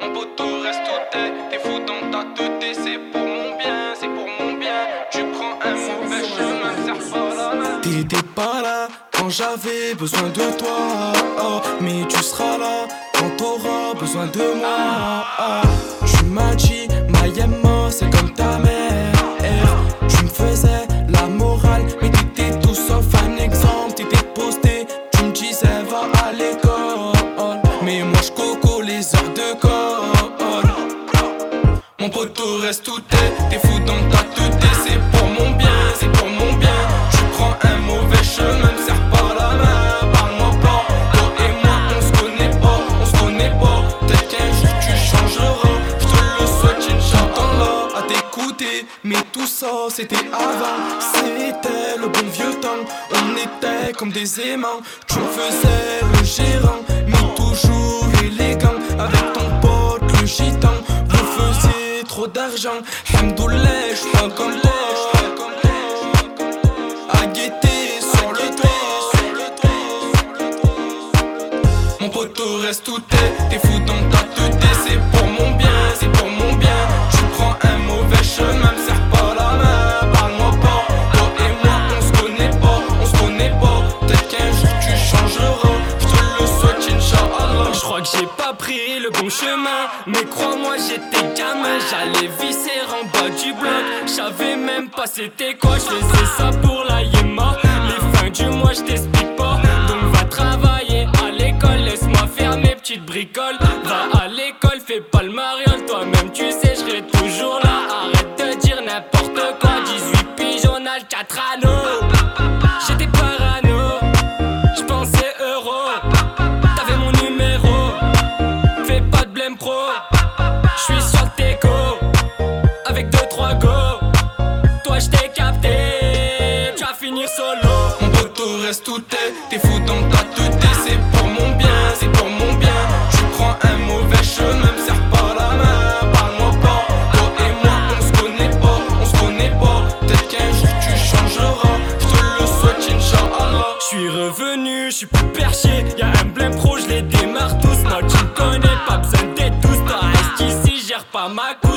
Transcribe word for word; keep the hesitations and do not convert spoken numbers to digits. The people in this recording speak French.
Mon poteau reste tout tête, t'es fou dans ta tête, c'est pour mon bien, c'est pour mon bien. Tu prends un mauvais chemin, serre pas la main. T'étais pas là quand j'avais besoin de toi, oh, mais tu seras là quand t'auras besoin de moi. Oh. Tu m'as dit, Mayemma, c'est comme ta mère. Tu me faisais la morale, mais t'étais tout sauf un exemple. T'étais posté, tu me disais va à l'école, mais moi j'coco les heures de colle. Mon poteau reste tout tête, t'es fou dans ta tête, c'est pour mon bien, c'est pour mon bien. Tu prends un mauvais chemin, me serre pas la main, parle-moi pas. Toi et moi on se connaît pas, on se connaît pas. Peut-être qu'un jour tu changeras, je te le souhaite, Inch'Allah. À t'écouter, mais tout ça c'était avant. C'était le bon vieux temps, on était comme des aimants. Tu me faisais le gérant, mais toujours élégant. Avec ton pote le gitan, vous faisiez trop d'argent. Hamdoulilah, j'suis pas comme toi. À guetter sur le toit. Mon poteau reste tout tête, t'es fou dans ta tête, c'est pour mon bien, c'est pour mon bien. Tu prends un mauvais chemin, me serre pas la main, parle-moi pas. Toi et moi on se connaît pas, on se connaît pas. Peut-être qu'un jour tu changeras, je te le souhaite, Inch'Allah. Je crois que j'ai pas pris le bon chemin, mais crois-moi j'étais gamin. J'allais visser en bas du bloc, j'savais même pas c'était quoi. J'faisais ça pour la yéma, les fins du mois j't'explique pas. Donc va travailler à l'école, laisse-moi faire mes petites bricoles. Va à l'école, fais pas le mariole, toi-même tu sais j'serai toujours là. Arrête de dire n'importe quoi, dix-huit pigeons, quatre anneaux. J'étais parano, j'pensais euro. T'avais mon numéro, fais pas de blême pro. J'suis sur le teco, avec deux trois go. Toi j't'ai capté, tu vas finir solo. Mon poteau reste tout tête, t'es fou dans ta tête, c'est pour mon bien, c'est pour mon bien. Tu prends un mauvais chemin, me serre pas la main, parle-moi pas. Toi et moi on se connaît pas, on se connaît pas. Peut-être qu'un jour tu changeras, je te le souhaite, Inch'Allah. J'suis revenu, j'suis plus perché. Y'a un blême pro, j'les démarre tous. Moi tu me connais, pas besoin d'être tous. Toi reste ici, gère pas ma